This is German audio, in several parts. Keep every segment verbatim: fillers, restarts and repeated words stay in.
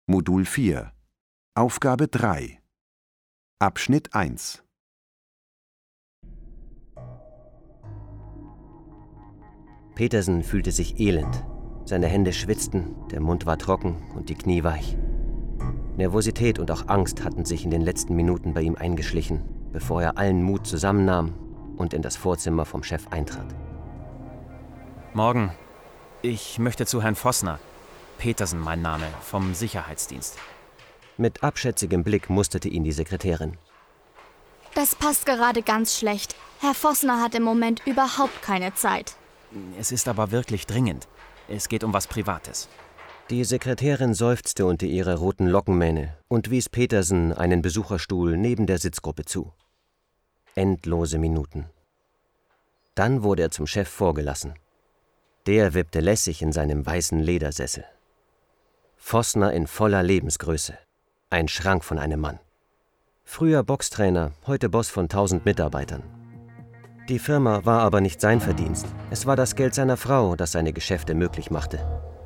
Modul vier. Aufgabe drei. Abschnitt eins. Petersen fühlte sich elend. Seine Hände schwitzten, der Mund war trocken und die Knie weich. Nervosität und auch Angst hatten sich in den letzten Minuten bei ihm eingeschlichen, bevor er allen Mut zusammennahm und in das Vorzimmer vom Chef eintrat. Morgen. Ich möchte zu Herrn Vossner. Petersen mein Name, vom Sicherheitsdienst. Mit abschätzigem Blick musterte ihn die Sekretärin. Das passt gerade ganz schlecht. Herr Vossner hat im Moment überhaupt keine Zeit. Es ist aber wirklich dringend. Es geht um was Privates. Die Sekretärin seufzte unter ihrer roten Lockenmähne und wies Petersen einen Besucherstuhl neben der Sitzgruppe zu. Endlose Minuten. Dann wurde er zum Chef vorgelassen. Der wippte lässig in seinem weißen Ledersessel. Vossner in voller Lebensgröße. Ein Schrank von einem Mann. Früher Boxtrainer, heute Boss von tausend Mitarbeitern. Die Firma war aber nicht sein Verdienst. Es war das Geld seiner Frau, das seine Geschäfte möglich machte.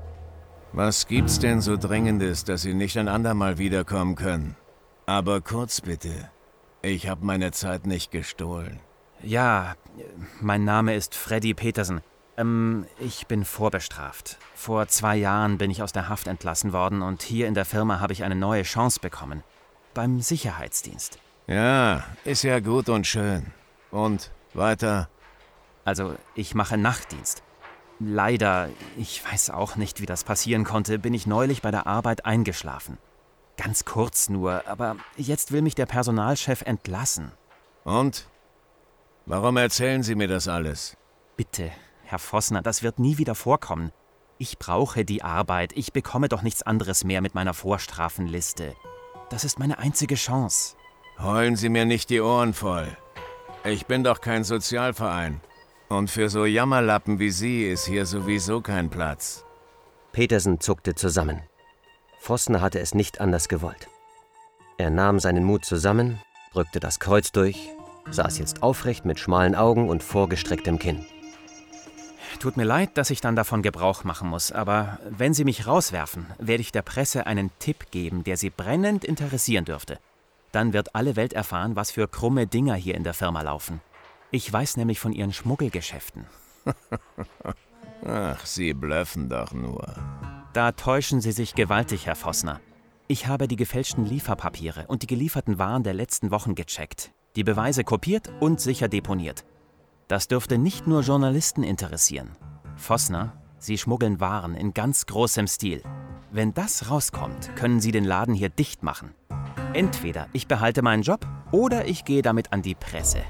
Was gibt's denn so Dringendes, dass Sie nicht ein andermal wiederkommen können? Aber kurz bitte. Ich habe meine Zeit nicht gestohlen. Ja, mein Name ist Freddy Petersen. Ähm, ich bin vorbestraft. Vor zwei Jahren bin ich aus der Haft entlassen worden und hier in der Firma habe ich eine neue Chance bekommen. Beim Sicherheitsdienst. Ja, ist ja gut und schön. Und weiter? Also, ich mache Nachtdienst. Leider, ich weiß auch nicht, wie das passieren konnte, bin ich neulich bei der Arbeit eingeschlafen. Ganz kurz nur, aber jetzt will mich der Personalchef entlassen. Und? Warum erzählen Sie mir das alles? Bitte, Herr Vossner, das wird nie wieder vorkommen. Ich brauche die Arbeit. Ich bekomme doch nichts anderes mehr mit meiner Vorstrafenliste. Das ist meine einzige Chance. Heulen Sie mir nicht die Ohren voll. Ich bin doch kein Sozialverein. Und für so Jammerlappen wie Sie ist hier sowieso kein Platz. Petersen zuckte zusammen. Vossner hatte es nicht anders gewollt. Er nahm seinen Mut zusammen, drückte das Kreuz durch, saß jetzt aufrecht mit schmalen Augen und vorgestrecktem Kinn. Tut mir leid, dass ich dann davon Gebrauch machen muss, aber wenn Sie mich rauswerfen, werde ich der Presse einen Tipp geben, der Sie brennend interessieren dürfte. Dann wird alle Welt erfahren, was für krumme Dinger hier in der Firma laufen. Ich weiß nämlich von Ihren Schmuggelgeschäften. Ach, Sie blöffen doch nur. Da täuschen Sie sich gewaltig, Herr Vossner. Ich habe die gefälschten Lieferpapiere und die gelieferten Waren der letzten Wochen gecheckt, die Beweise kopiert und sicher deponiert. Das dürfte nicht nur Journalisten interessieren. Vossner, Sie schmuggeln Waren in ganz großem Stil. Wenn das rauskommt, können Sie den Laden hier dicht machen. Entweder ich behalte meinen Job oder ich gehe damit an die Presse.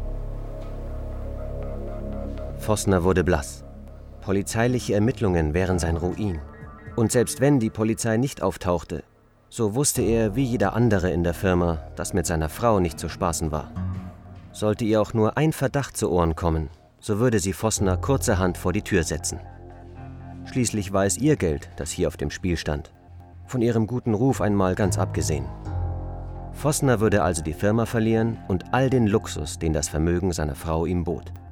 Vossner wurde blass. Polizeiliche Ermittlungen wären sein Ruin. Und selbst wenn die Polizei nicht auftauchte, so wusste er wie jeder andere in der Firma, dass mit seiner Frau nicht zu spaßen war. Sollte ihr auch nur ein Verdacht zu Ohren kommen, so würde sie Vossner kurzerhand vor die Tür setzen. Schließlich war es ihr Geld, das hier auf dem Spiel stand. Von ihrem guten Ruf einmal ganz abgesehen. Vossner würde also die Firma verlieren und all den Luxus, den das Vermögen seiner Frau ihm bot.